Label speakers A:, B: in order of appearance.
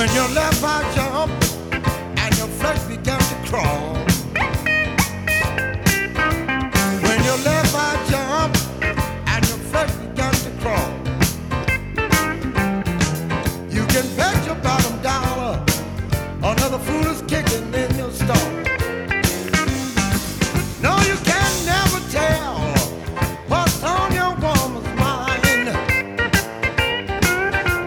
A: When your left eye jump and your flesh began to crawl. When your left eye jump and your flesh began to crawl. You can bet your bottom dollar another fool is kicking.